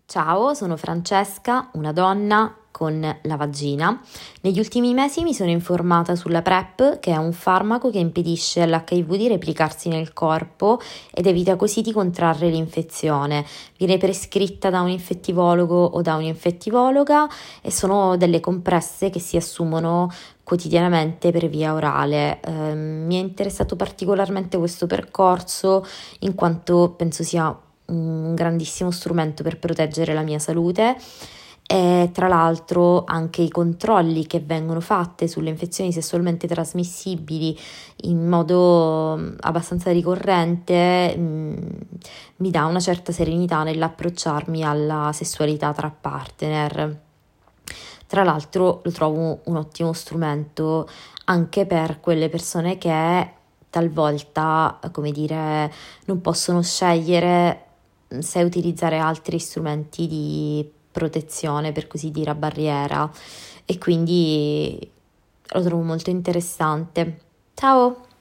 Ciao, sono Francesca, una donna con la vagina. Negli ultimi mesi mi sono informata sulla PrEP, che è un farmaco che impedisce all'HIV di replicarsi nel corpo ed evita così di contrarre l'infezione. Viene prescritta da un infettivologo o da un'infettivologa e sono delle compresse che si assumono quotidianamente per via orale. Mi è interessato particolarmente questo percorso in quanto penso sia un grandissimo strumento per proteggere la mia salute e tra l'altro anche i controlli che vengono fatti sulle infezioni sessualmente trasmissibili in modo abbastanza ricorrente mi dà una certa serenità nell'approcciarmi alla sessualità tra partner. Tra l'altro lo trovo un ottimo strumento anche per quelle persone che talvolta, come dire, non possono scegliere se utilizzare altri strumenti di protezione, per così dire, a barriera, e quindi lo trovo molto interessante. Ciao!